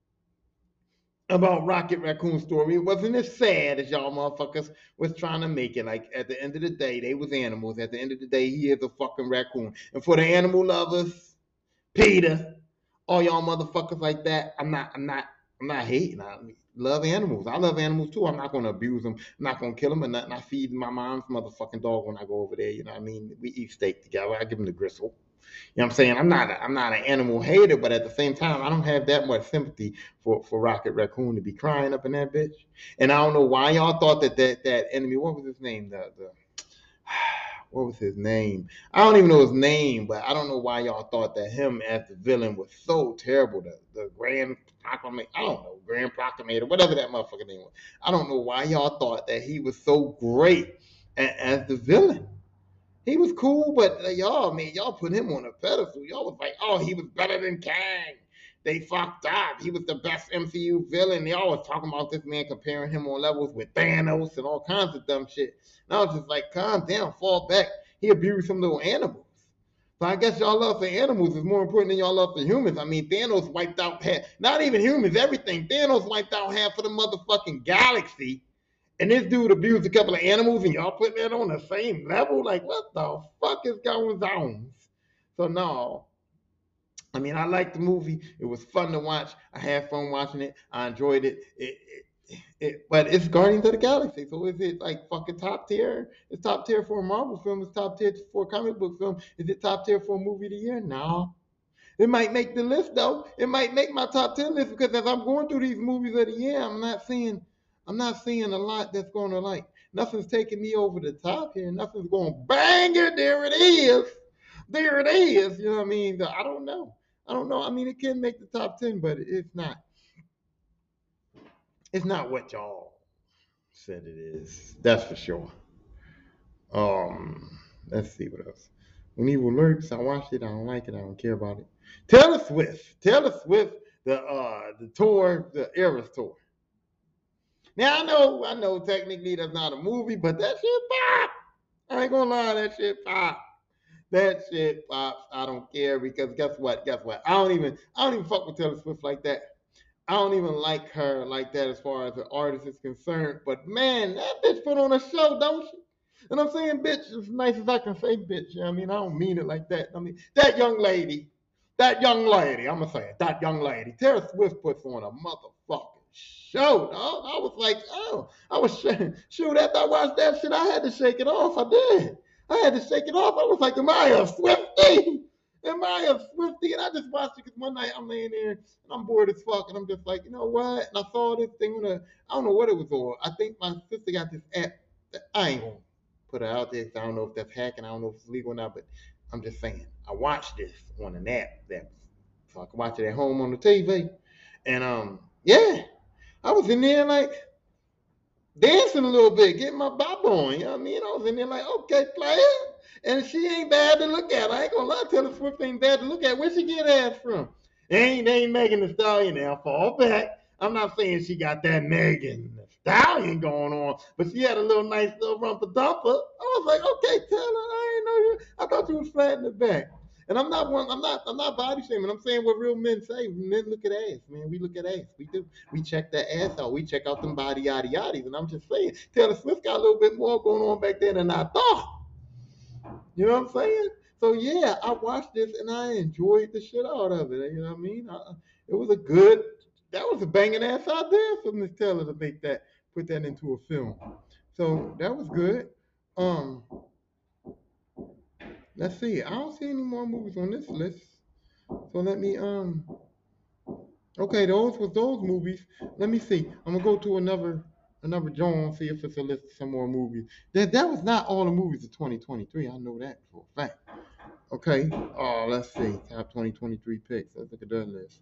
about Rocket Raccoon's story. It wasn't as sad as y'all motherfuckers was trying to make it. Like at the end of the day, they was animals. At the end of the day, he is a fucking raccoon. And for the animal lovers, Peter, all y'all motherfuckers like that, I'm not hating. I love animals. I love animals too. I'm not gonna abuse them. I'm not gonna kill them or nothing. I feed my mom's motherfucking dog when I go over there. You know what I mean? We eat steak together. I give him the gristle. You know what I'm saying? I'm not an animal hater, but at the same time, I don't have that much sympathy for Rocket Raccoon to be crying up in that bitch. And I don't know why y'all thought that enemy. What was his name? The what was his name? I don't even know his name, but I don't know why y'all thought that him as the villain was so terrible. The Grand Proclamator, I don't know, Grand Proclamator, whatever that motherfucker name was. I don't know why y'all thought that he was so great as the villain. He was cool, but y'all, man, y'all put him on a pedestal. Y'all was like, oh, he was better than Kang. They fucked up. He was the best MCU villain. They always talking about this man, comparing him on levels with Thanos and all kinds of dumb shit. And I was just like, calm down, fall back. He abused some little animals. So I guess y'all love for animals is more important than y'all love for humans. I mean, Thanos wiped out half, not even humans, everything. Thanos wiped out half of the motherfucking galaxy. And this dude abused a couple of animals, and y'all putting that on the same level? Like, what the fuck is going on? So no, I mean, I liked the movie. It was fun to watch. I had fun watching it. I enjoyed it. But it's Guardians of the Galaxy. So is it like fucking top tier? It's top tier for a Marvel film. It's top tier for a comic book film. Is it top tier for a movie of the year? No. It might make the list though. It might make my top 10 list because as I'm going through these movies of the year, I'm not seeing a lot that's going to like. Nothing's taking me over the top here. Nothing's going bang it. There it is. There it is. You know what I mean? I don't know. I don't know. I mean, it can make the top 10, but it's not. It's not what y'all said it is. That's for sure. Let's see what else. When Evil Lurks, I watched it. I don't like it. I don't care about it. Taylor Swift. Taylor Swift. The tour, the Eras tour. Now I know. Technically that's not a movie, but that shit pop. I ain't gonna lie, that shit pop. That shit pops. I don't care because guess what? Guess what? I don't even fuck with Taylor Swift like that. I don't even like her like that as far as the artist is concerned. But man, that bitch put on a show, don't she? And I'm saying bitch as nice as I can say bitch. You know what I mean, I don't mean it like that. I mean, that young lady, I'm gonna say it, that young lady, Taylor Swift puts on a motherfucking show, dog. I was like, oh, I was shoot after I watched that shit, I had to shake it off. I did. I had to shake it off. I was like, am I a Swiftie? Am I a Swiftie? And I just watched it because one night I'm laying there and I'm bored as fuck, and I'm just like, you know what? And I saw this thing on I don't know what it was on. I think my sister got this app. I ain't gonna put it out there. I don't know if that's hacking. I don't know if it's legal or not, but I'm just saying. I watched this on an app so I can watch it at home on the TV. And yeah, I was in there like dancing a little bit, getting my bop on. You know what I mean? I was in there like, okay, player. And she ain't bad to look at. I ain't gonna lie, Taylor Swift ain't bad to look at. Where she get ass from? They ain't Megan Thee Stallion now. Fall back. I'm not saying she got that Megan Thee Stallion going on, but she had a little nice little rumpa dumper. I was like, okay, Taylor, I ain't know you. I thought you was flat in the back. And I'm not one. I'm not body shaming. I'm saying what real men say. Men look at ass, man. We look at ass. We do. We check that ass out. We check out them body yada yaddies. And I'm just saying, Taylor Swift got a little bit more going on back there than I thought. You know what I'm saying? So yeah, I watched this and I enjoyed the shit out of it. You know what I mean? It was a good. That was a banging ass idea for Miss Taylor to put that into a film. So that was good. Um, let's see. I don't see any more movies on this list. So let me okay, those was those movies. Let me see. I'm gonna go to another John, see if it's a list of some more movies. That was not all the movies of 2023. I know that for a fact. Okay. Let's see. Top 2023 picks. Let's look at that list.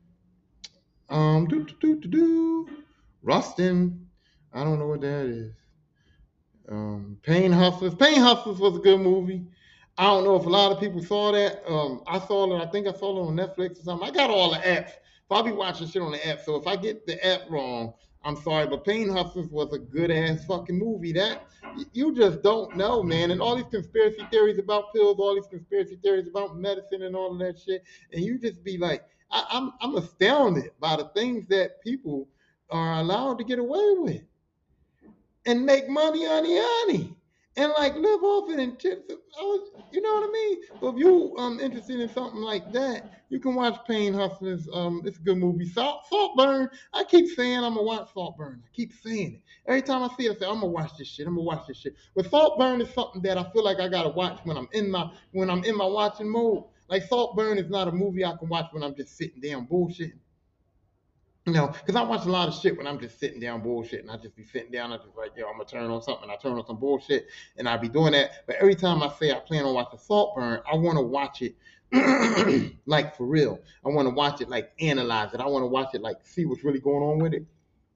Do. Rustin. I don't know what that is. Pain Hustlers. Pain Hustlers was a good movie. I don't know if a lot of people saw that. I saw it. I think I saw it on Netflix or something. I got all the apps, so I'll be watching shit on the app. So if I get the app wrong, I'm sorry. But Pain Hustlers was a good ass fucking movie. That you just don't know, man. And all these conspiracy theories about pills, all these conspiracy theories about medicine, and all of that shit, and you just be like, I'm astounded by the things that people are allowed to get away with and make money on the honey and like live off it and chips. You know what I mean? So if you interested in something like that, you can watch Pain Hustlers. It's a good movie. Saltburn. I keep saying I'm gonna watch Saltburn. I keep saying it. Every time I see it, I say I'm gonna watch this shit. I'm gonna watch this shit. But Saltburn is something that I feel like I gotta watch when I'm in my watching mode. Like Saltburn is not a movie I can watch when I'm just sitting down bullshitting. You know, because I watch a lot of shit when I'm just sitting down bullshitting. I just be sitting down, I just like, yo, I'm gonna turn on something. I turn on some bullshit, and I be doing that. But every time I say I plan on watching Saltburn, I want to watch it like for real. I want to watch it like analyze it. I want to watch it like see what's really going on with it.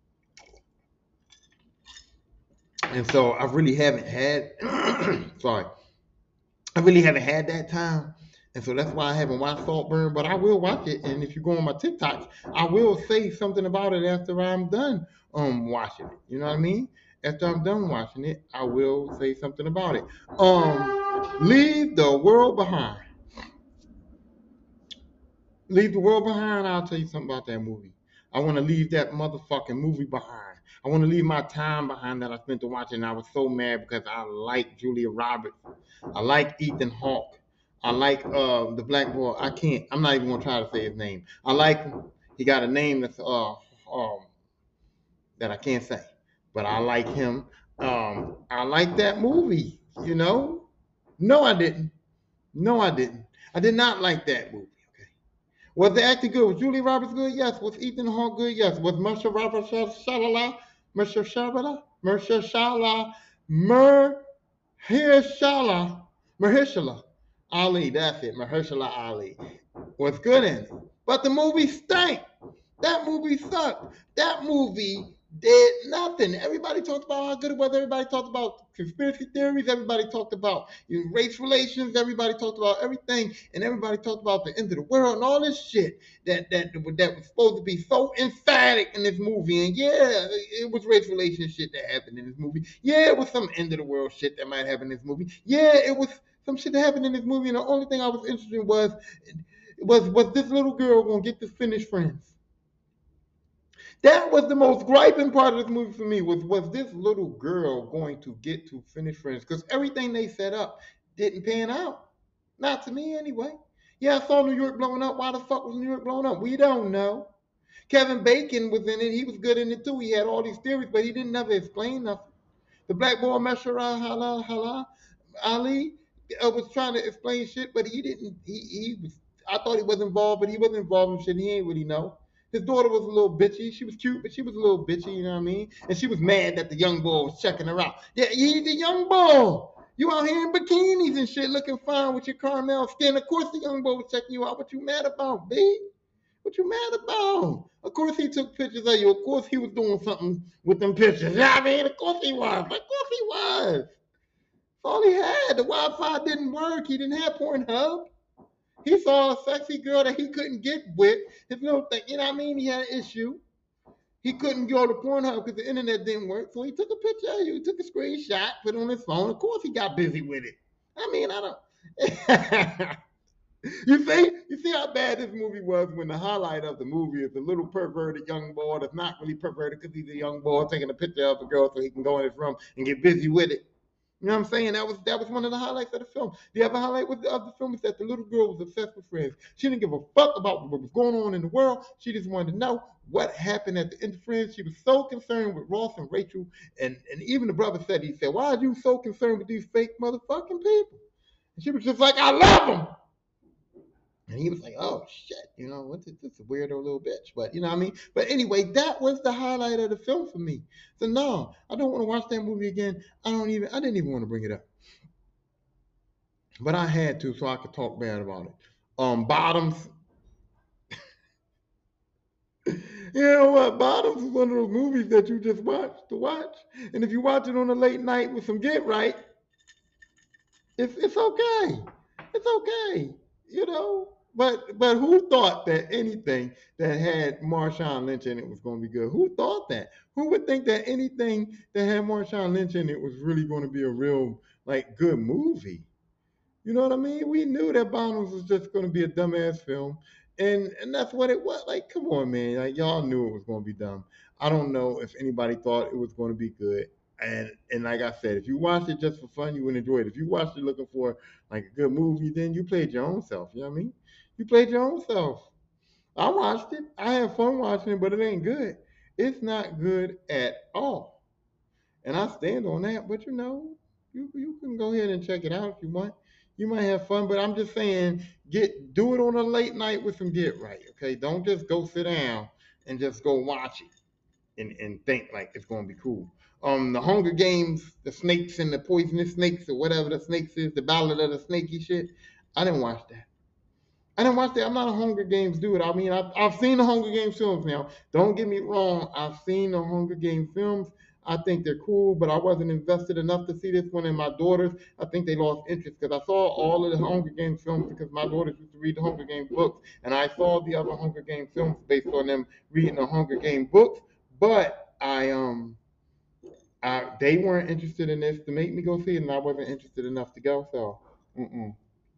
And so I really haven't had. Sorry, I really haven't had that time. And so that's why I haven't watched Saltburn, but I will watch it. And if you go on my TikToks, I will say something about it after I'm done watching it. You know what I mean? After I'm done watching it, I will say something about it. Leave the world behind. Leave the world behind. I'll tell you something about that movie. I want to leave that motherfucking movie behind. I want to leave my time behind that I spent to watching. I was so mad because I like Julia Roberts. I like Ethan Hawke. I like the black boy. I can't. I'm not even gonna try to say his name. I like him. He got a name that's that I can't say, but I like him. I like that movie. You know? No, I didn't. No, I didn't. I did not like that movie. Okay. Was the acting good? Was Julie Roberts good? Yes. Was Ethan Hawke good? Yes. Was Marsha Roberts Shalala? Marsha Shabala? Marsha Shala? Mahershala Ali, that's it, Mahershala Ali was good in it. But the movie stank. That movie sucked. That movie did nothing. Everybody talked about how good it was. Everybody talked about conspiracy theories. Everybody talked about race relations. Everybody talked about everything, and everybody talked about the end of the world and all this shit that was supposed to be so emphatic in this movie. And yeah, it was race relations shit that happened in this movie. Yeah, it was some end of the world shit that might happen in this movie. Yeah, it was some shit that happened in this movie. And the only thing I was interested in was this little girl gonna get to finish friends? That was the most griping part of this movie for me was this little girl going to get to finish friends? Because everything they set up didn't pan out. Not to me anyway. Yeah, I saw New York blowing up. Why the fuck was New York blowing up? We don't know. Kevin Bacon was in it. He was good in it too. He had all these theories, but he didn't never explain nothing. The black boy Meshara Hala Ali was trying to explain shit, but he didn't. He was. I thought he was involved, but he wasn't involved in shit. He ain't really know. His daughter was a little bitchy. She was cute, but she was a little bitchy. You know what I mean? And she was mad that the young boy was checking her out. Yeah, he's the young boy. You out here in bikinis and shit, looking fine with your caramel skin. Of course, the young boy was checking you out. What you mad about, B? What you mad about? Of course he took pictures of you. Of course he was doing something with them pictures. Yeah, I mean, of course he was. Of course he was. That's all he had. The Wi-Fi didn't work. He didn't have Pornhub. He saw a sexy girl that he couldn't get with. His little thing, you know what I mean? He had an issue. He couldn't go to Pornhub because the internet didn't work. So he took a picture of you. He took a screenshot, put it on his phone. Of course he got busy with it. I mean, I don't. You see how bad this movie was when the highlight of the movie is a little perverted young boy that's not really perverted because he's a young boy taking a picture of a girl so he can go in his room and get busy with it. You know what I'm saying? That was one of the highlights of the film. The other highlight of the film is that the little girl was obsessed with friends. She didn't give a fuck about what was going on in the world. She just wanted to know what happened at the end of Friends. She was so concerned with Ross and Rachel, and even the brother said, he said, "Why are you so concerned with these fake motherfucking people?" And she was just like, "I love them." And he was like, "Oh shit, what's this a weirdo little bitch?" But you know what I mean. But anyway, that was the highlight of the film for me. So no, I don't want to watch that movie again. I didn't even want to bring it up, but I had to so I could talk bad about it. Bottoms. You know what? Bottoms is one of those movies that you just watch, and if you watch it on a late night with some get right, it's okay. It's okay. You know. But who thought that anything that had Marshawn Lynch in it was going to be good? Who thought that? Who would think that anything that had Marshawn Lynch in it was really going to be a real good movie? You know what I mean? We knew that Bombs was just going to be a dumbass film, and that's what it was. Like, come on, man! Like y'all knew it was going to be dumb. I don't know if anybody thought it was going to be good. And like I said, if you watched it just for fun, you would enjoy it. If you watched it looking for like a good movie, then you played your own self. You know what I mean? You played your own self. I watched it. I had fun watching it, but it ain't good. It's not good at all. And I stand on that. But you can go ahead and check it out if you want. You might have fun, but I'm just saying, do it on a late night with some get right. Okay, don't just go sit down and just go watch it and think like it's gonna be cool. The Hunger Games, the snakes and the poisonous snakes or whatever the snakes is, the Ballad of the Snaky shit. I didn't watch that. I didn't watch that. I'm not a Hunger Games dude. I mean, I've seen the Hunger Games films now. Don't get me wrong. I've seen the Hunger Games films. I think they're cool, but I wasn't invested enough to see this one. And my daughters, I think they lost interest because I saw all of the Hunger Games films because my daughters used to read the Hunger Games books, and I saw the other Hunger Games films based on them reading the Hunger Games books. But they weren't interested in this to make me go see it, and I wasn't interested enough to go. So, mm-mm.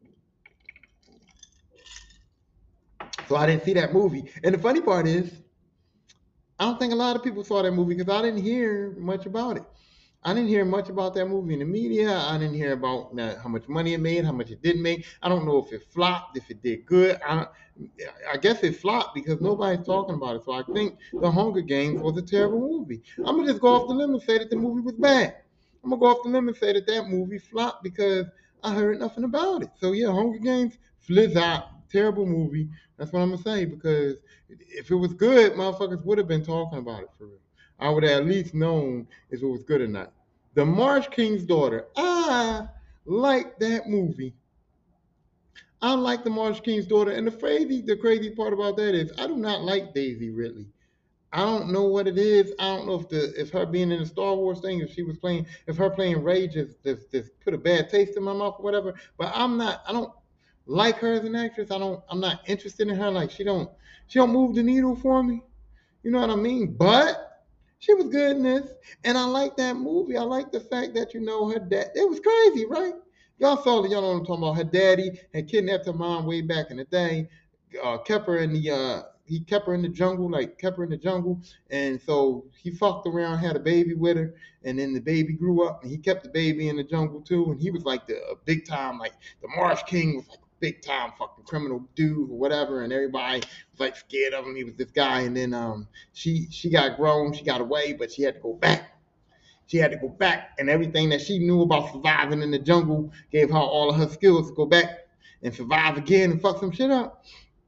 So I didn't see that movie. And the funny part is, I don't think a lot of people saw that movie because I didn't hear much about it. I didn't hear much about that movie in the media. I didn't hear about how much money it made, how much it didn't make. I don't know if it flopped, if it did good. I guess it flopped because nobody's talking about it. So I think The Hunger Games was a terrible movie. I'm gonna just go off the limb and say that the movie was bad. I'm gonna go off the limb and say that that movie flopped because I heard nothing about it. So yeah, Hunger Games, flizz out, terrible movie. That's what I'm gonna say because if it was good, motherfuckers would have been talking about it for real. I would have at least known if it was good or not. The Marsh King's Daughter. I like that movie. I like The Marsh King's Daughter. And the crazy part about that is I do not like Daisy Ridley. I don't know what it is. I don't know if her being in the Star Wars thing, if her playing Rey just put a bad taste in my mouth or whatever. But I don't like her as an actress. I'm not interested in her. Like she don't move the needle for me. You know what I mean? But she was good in this, and I like that movie. I like the fact that her dad. It was crazy, right? Y'all know what I'm talking about. Her daddy had kidnapped her mom way back in the day. Kept her in the he kept her in the jungle, and so he fucked around, had a baby with her, and then the baby grew up, and he kept the baby in the jungle too, and he was like the big time, like the Marsh King was like a big time fucking criminal dude or whatever, and everybody was like scared of him. He was this guy, and then she got grown, she got away, but she had to go back. She had to go back, and everything that she knew about surviving in the jungle gave her all of her skills to go back and survive again and fuck some shit up.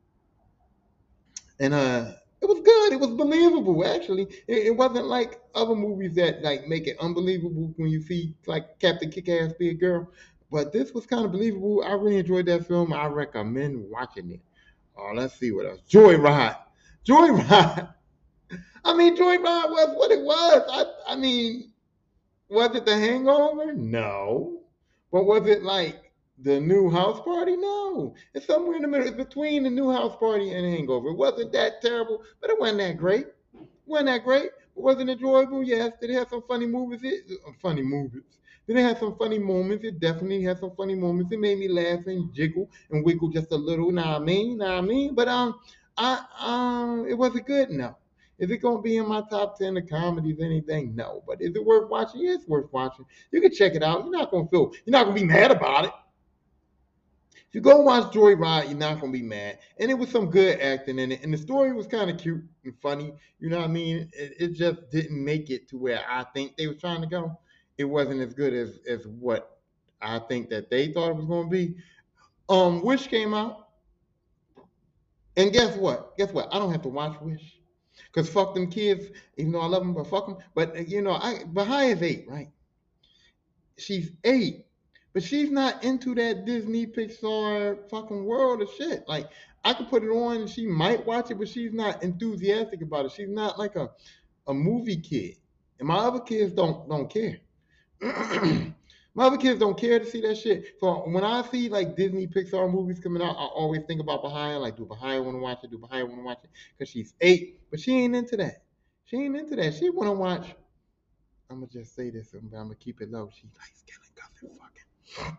And it was good. It was believable. Actually, it wasn't like other movies that like make it unbelievable when you see like Captain Kick-Ass be a girl. But this was kind of believable. I really enjoyed that film. I recommend watching it. Let's see what else. Joyride. Joyride. I mean, Joyride was what it was. I mean, was it The Hangover? No. But was it like the New House Party? No. It's somewhere in the middle. It's between the New House Party and Hangover. It wasn't that terrible, but it wasn't that great. It wasn't that great. It wasn't enjoyable. Yes. Did it have some funny movies? Funny movies. Did it have some funny moments? It definitely had some funny moments. It made me laugh and jiggle and wiggle just a little. Know what I mean? Know what I mean? But it wasn't good. No. Is it gonna be in my top 10 of comedies? Anything? No. But is it worth watching? Yeah, it's worth watching. You can check it out. You're not gonna be mad about it. If you go watch Joyride, you're not gonna be mad. And it was some good acting in it, and the story was kind of cute and funny. You know what I mean? It just didn't make it to where I think they were trying to go. It wasn't as good as what I think that they thought it was gonna be. Wish came out, and guess what? Guess what? I don't have to watch Wish. Cause fuck them kids, even though I love them, but fuck them. But Bahia is 8, right? She's 8, but she's not into that Disney Pixar fucking world of shit. Like I could put it on, and she might watch it, but she's not enthusiastic about it. She's not like a movie kid, and my other kids don't care. My other kids don't care to see that shit. So when I see like Disney Pixar movies coming out, I always think about Bahia. Like, do Bahia want to watch it? Do Bahia want to watch it? Because she's 8, but she ain't into that. She ain't into that. She want to watch. I'm gonna just say this, but I'm gonna keep it low. She likes killing cousin fucking.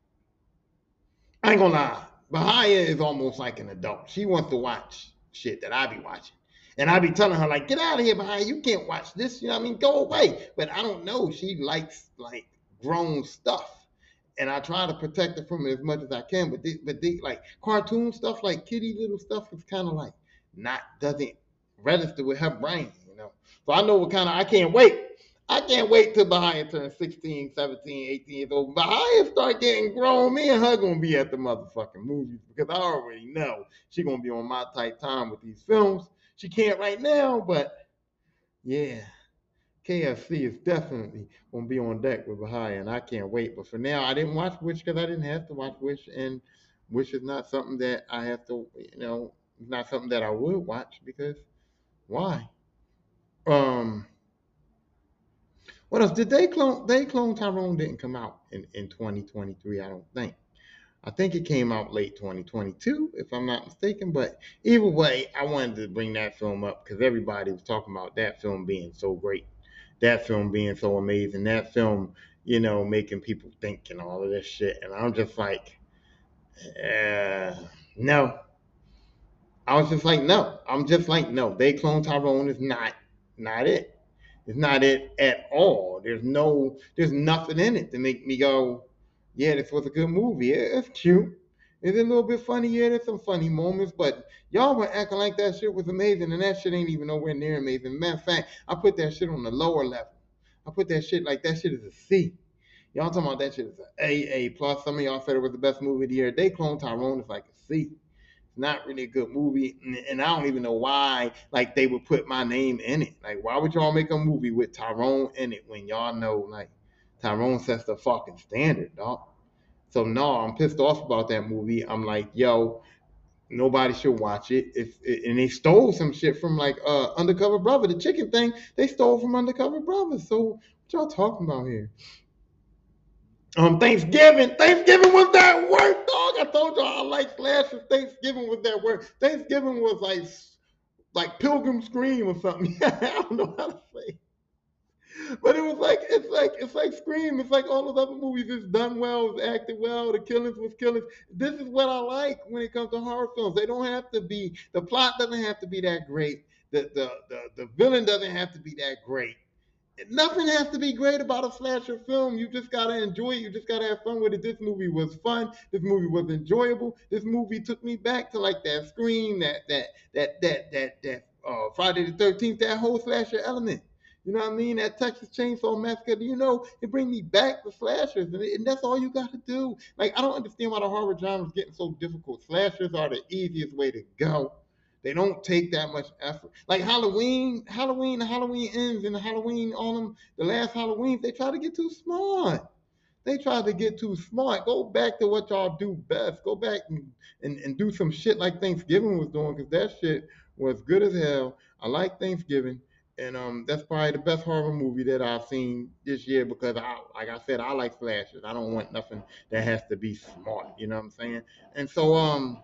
I ain't gonna lie. Bahia is almost like an adult. She wants to watch shit that I be watching. And I be telling her, like, get out of here, Bahia. You can't watch this. You know what I mean? Go away. But I don't know. She likes, like, grown stuff. And I try to protect her from it as much as I can. But they like, cartoon stuff, like kitty little stuff, is kind of like, doesn't register with her brain, you know? So I know I can't wait. I can't wait till Bahia turns 16, 17, 18 years old. Bahia start getting grown. Me and her gonna be at the motherfucking movies because I already know she gonna be on my tight time with these films. She can't right now, but yeah, KFC is definitely gonna be on deck with Bahia, and I can't wait. But for now, I didn't watch Wish because I didn't have to watch Wish, and Wish is not something that I have to, not something that I would watch because why? Um, what else? Did they clone? They clone Tyrone didn't come out in 2023. I don't think. I think it came out late 2022, if I'm not mistaken. But either way, I wanted to bring that film up because everybody was talking about that film being so great, that film being so amazing, that film, making people think and all of this shit. And I'm just like, no. I was just like, no. I'm just like, no. They clone Tyrone is not it. It's not it at all. There's nothing in it to make me go, yeah, this was a good movie. It's cute. It's a little bit funny. Yeah, there's some funny moments, but y'all were acting like that shit was amazing, and that shit ain't even nowhere near amazing. Matter of fact, I put that shit on the lower level. I put that shit like that shit is a C. Y'all talking about that shit is an AA plus. Some of y'all said it was the best movie of the year. They clone Tyrone is like a C. It's not really a good movie, and I don't even know why. Like they would put my name in it. Like why would y'all make a movie with Tyrone in it when y'all know like Tyrone sets the fucking standard, dog? So no, I'm pissed off about that movie. I'm like, yo, nobody should watch it. And they stole some shit from like Undercover Brother, the chicken thing. They stole from Undercover Brother. So what y'all talking about here? Thanksgiving was that work, dog. I told y'all I like slashes. Thanksgiving was that work. Thanksgiving was like Pilgrim Scream or something. I don't know how to say. But it was like it's like Scream. It's like all those other movies. It's done well, it's acted well. The killings was killings. This is what I like when it comes to horror films. They don't have to be. The plot doesn't have to be that great. The villain doesn't have to be that great. Nothing has to be great about a slasher film. You just gotta enjoy it. You just gotta have fun with it. This movie was fun. This movie was enjoyable. This movie took me back to like that Scream, that Friday the 13th, that whole slasher element. You know what I mean? That Texas Chainsaw Massacre. It bring me back to slashers, and that's all you gotta do. Like I don't understand why the horror genre is getting so difficult. Slashers are the easiest way to go. They don't take that much effort. Like Halloween ends, and Halloween on them. The last Halloween, they try to get too smart. They try to get too smart. Go back to what y'all do best. Go back and do some shit like Thanksgiving was doing, because that shit was good as hell. I like Thanksgiving. And that's probably the best horror movie that I've seen this year because like I said, I like slashes. I don't want nothing that has to be smart. You know what I'm saying? And so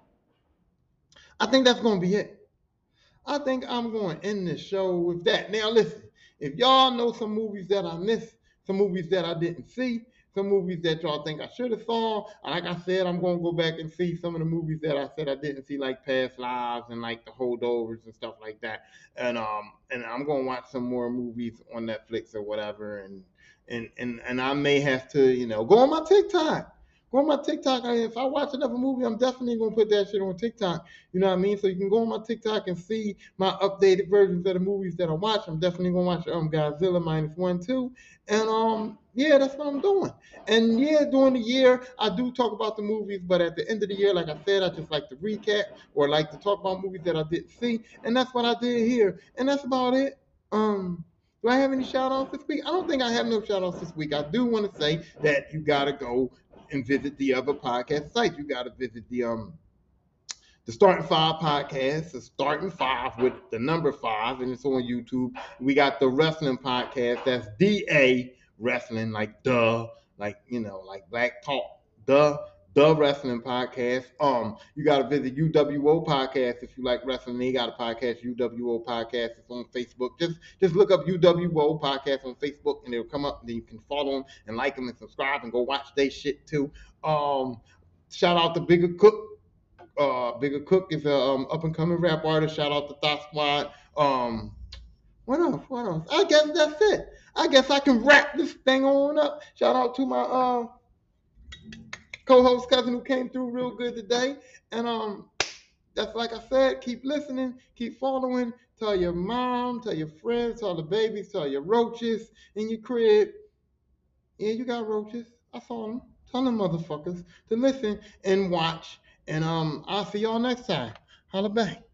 I think that's gonna be it. I think I'm going to end the show with that. Now, listen, if y'all know some movies that I missed, some movies that I didn't see, some movies that y'all think I should have saw, like I said, I'm going to go back and see some of the movies that I said I didn't see, like Past Lives and like The Holdovers and stuff like that. And I'm going to watch some more movies on Netflix or whatever, and I may have to, go on my TikTok. Go on my TikTok. If I watch another movie, I'm definitely gonna put that shit on TikTok. You know what I mean? So you can go on my TikTok and see my updated versions of the movies that I watch. I'm definitely gonna watch Godzilla -1, 2, and yeah, that's what I'm doing. And yeah, during the year I do talk about the movies, but at the end of the year, like I said, I just like to recap or like to talk about movies that I didn't see, and that's what I did here. And that's about it. Do I have any shout outs this week? I don't think I have no shout outs this week. I do want to say that you gotta go and visit the other podcast sites. You gotta visit the Starting Five podcast, the Starting Five with the number 5, and it's on YouTube. We got the Wrestling Podcast. That's DA Wrestling, like duh, like like Black Talk, the Wrestling Podcast. You got to visit UWO Podcast if you like wrestling. They got a podcast, UWO Podcast. It's on Facebook. Just look up UWO Podcast on Facebook, and it'll come up. And then you can follow them and like them and subscribe and go watch their shit too. Shout out to Bigger Cook. Bigger Cook is a up and coming rap artist. Shout out to Thought Squad. What else? What else? I guess that's it. I guess I can wrap this thing on up. Shout out to my co-host cousin who came through real good today. And that's like I said, keep listening, keep following. tell your mom, tell your friends, tell the babies, tell your roaches in your crib. Yeah, you got roaches. I saw them. Tell them motherfuckers to listen and watch. And I'll see y'all next time. Holla back.